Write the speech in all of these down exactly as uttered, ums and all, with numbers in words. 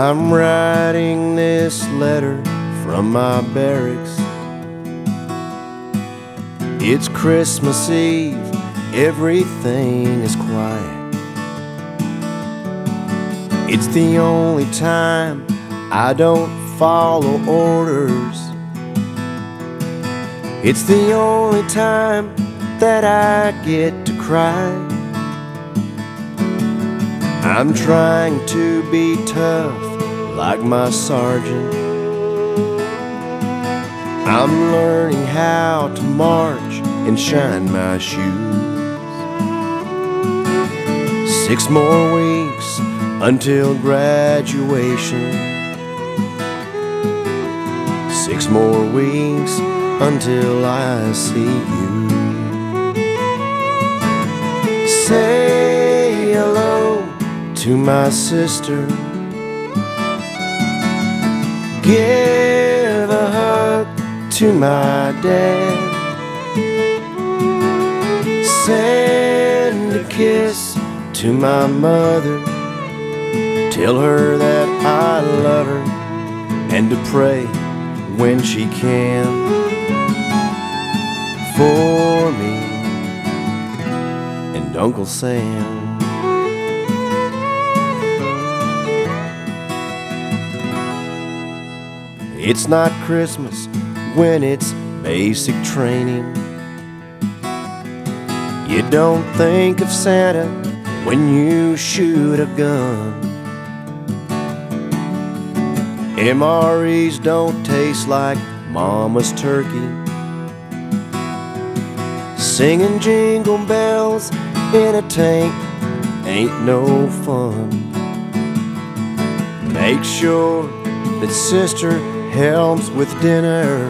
I'm writing this letter from my barracks. It's Christmas Eve, everything is quiet. It's the only time I don't follow orders. It's the only time that I get to cry. I'm trying to be tough like my sergeant. I'm learning how to march and shine my shoes. Six more weeks until graduation. Six more weeks until I see you. Say hello to my sister. Give a hug to my dad. Send a kiss to my mother. Tell her that I love her and to pray when she can for me and Uncle Sam. It's not Christmas when it's basic training. You don't think of Santa when you shoot a gun. M R Es don't taste like Mama's turkey. Singing jingle bells in a tank ain't no fun. Make sure that sister helps with dinner.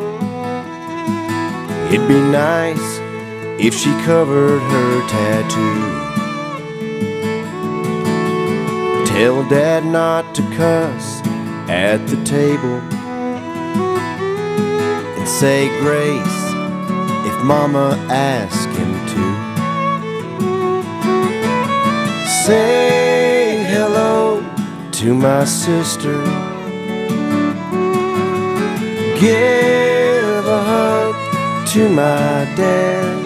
It'd be nice if she covered her tattoo. Tell Dad not to cuss at the table, and say grace if Mama asks him to. Say hello to my sister. Give a hug to my dad.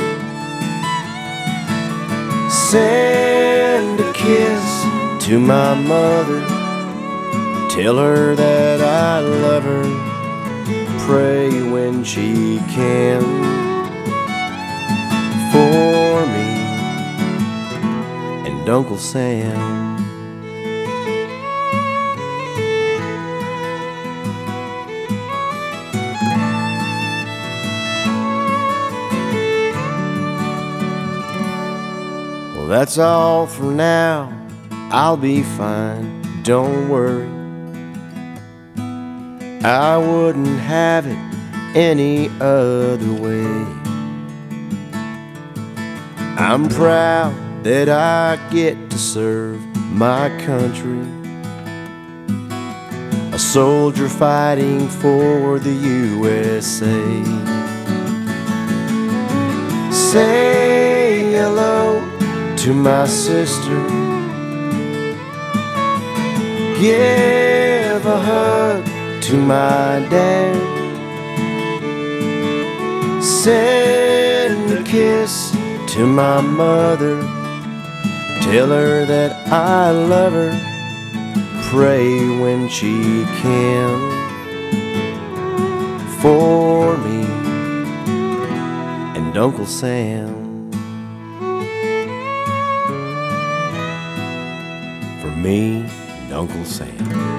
Send a kiss to my mother. Tell her that I love her. Pray when she can for me and Uncle Sam. Well, that's all for now. I'll be fine, don't worry. I wouldn't have it any other way. I'm proud that I get to serve my country, a soldier fighting for the U S A. Say hello to my sister. Give a hug to my dad. Send a kiss to my mother. Tell her that I love her. Pray when she can for me and Uncle Sam. For me and Uncle Sam.